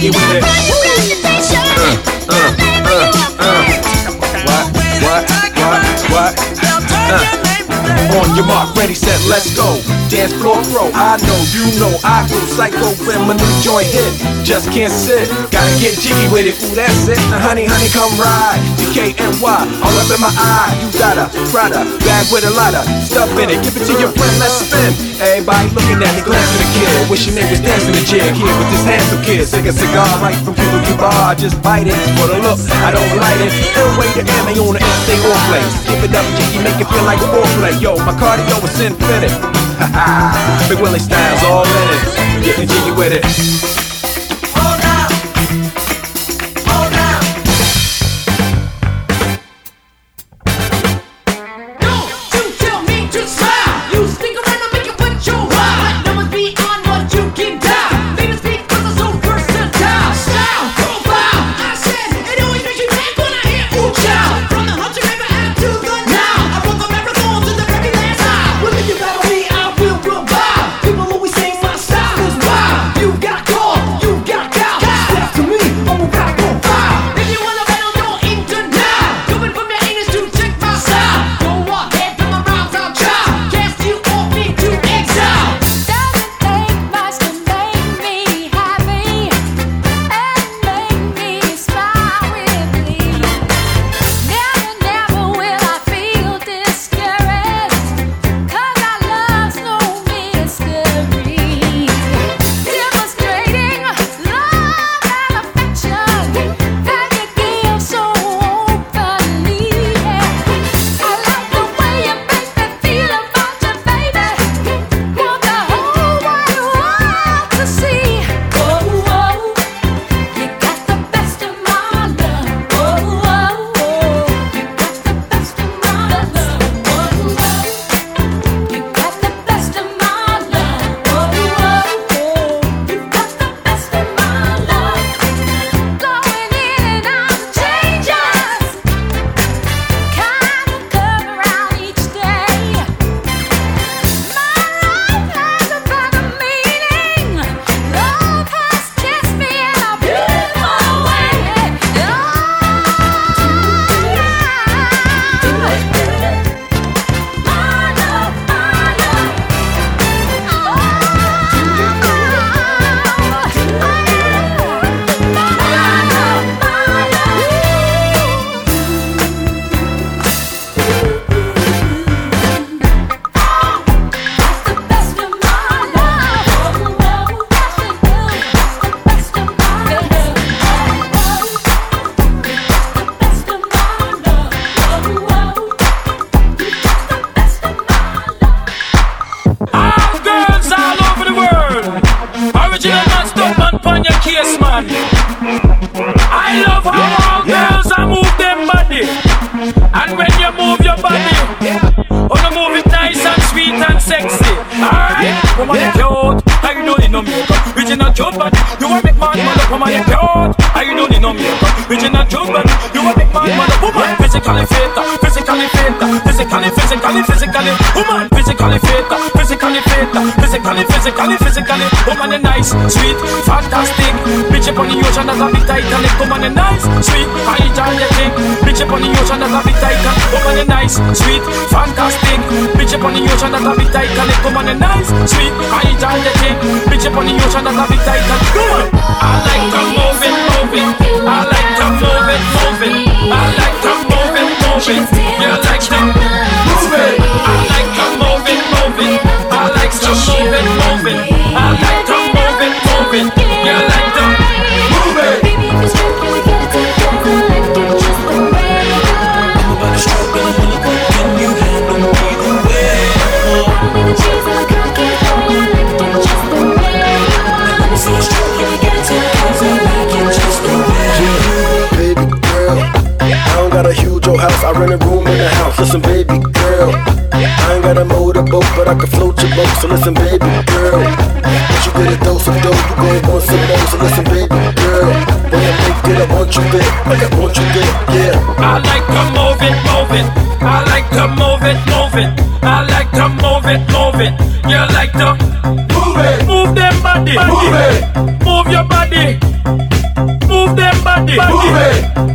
jiggy with it. What? On your mark, ready, set, let's go. Dance floor pro, I know, you know, I go psycho when my new joint hit. Just can't sit, gotta get jiggy with it. Ooh, that's it. Now honey, come ride. DKNY, all up in my eye. You got a Prada bag with a lot of stuff in it. Give it to your friend, let's spin. Everybody looking at me, glancing at the kid. Wishing they was dancing the jig here with this handsome kid. Take a cigar right from Cuba Cuba. I just bite it for the look, I don't light it. Ill way to ammo on the end, stay on play. Give it up, jiggy, make it feel like foreplay. Yo, my cardio is infinite. Big Willie style's all in it. Getting jiggy with it. Hold up. Hold up. Don't you tell me to smile. You speak around and make it put your ride. No one's beyond what you can die. Famous because I'm so versatile. Style, profile. I said it always makes you mad when I hear ooh child. From the hunter river out to the now. I brought the marathon to the very last mile. Well, if you battle me, I will revive. People always say my style is wild. You got call, you got cow. Step to me, I'm a rock on fire. If you wanna battle, don't eat tonight. Coming from your anus to check my style. Go ahead, from my rhymes I'll try. Cast you off me to exile. Doesn't take much to make me happy and make me smile with glee. Never will I feel discouraged, 'cause our love's no mystery. Demonstrating love and affection that you give so openly. I like the way you make me feel about you, baby. Want the whole wide world to see. Oh, you got the best of my love. Oh, you got the best of my love. Oh, you got the best of my love. Oh, you got the best of my love. Blowing in and out changes, kind of come around each day. My life has a better meaning. Love has kissed me in a beautiful way. All girls all over the world. Original man, stop man pon your case, man. I love how all girls are move them body. And when you move your body, oh, you move it nice and sweet and sexy. Alright, woman, you cute. How you don't need no makeup. Original cute, but you want make man mother. Woman, you cute. How you don't need no makeup. Original cute, but you want make man mother. Woman, physically fit, physically fit, physically. Woman, physically fit, physically. Woman, you nice, sweet, fantastic. Bitch up on the ocean as a big Titanic. Woman, you nice, sweet, I enjoy the thing. Bitch up on the ocean as a big Titanic. Woman, you nice, sweet, fantastic. Bitch up on the ocean as a big Titanic. Woman, you nice, sweet, I enjoy the thing. Bitch up on the ocean as a big Titanic. Woman, I like to move it. I like to move it. I like to move it. You like to move it. I like to move it. I like to move it. I like to move it. You like to move it. Baby, if it's true, can we get it together? Like do just the way you are. I'm about to stroke and I wanna go. Can you handle me the way? Only the cheese and the cookie for you. Like do just the way you are. Let me see you stroke. Can we get it together? Like it just the way. Baby girl, I don't got a huge old house, I rent a room in the house. Listen, baby girl, I ain't got a motorboat, but I can float your boat. So listen, baby girl, once you get a dose of dope, you gon' want some more. So listen, baby girl, when I make it, I want you there, I want you there, yeah. I like to move it. I like to move it. I like to move it. You like to move it. Move them body. Move it. Move your body. it.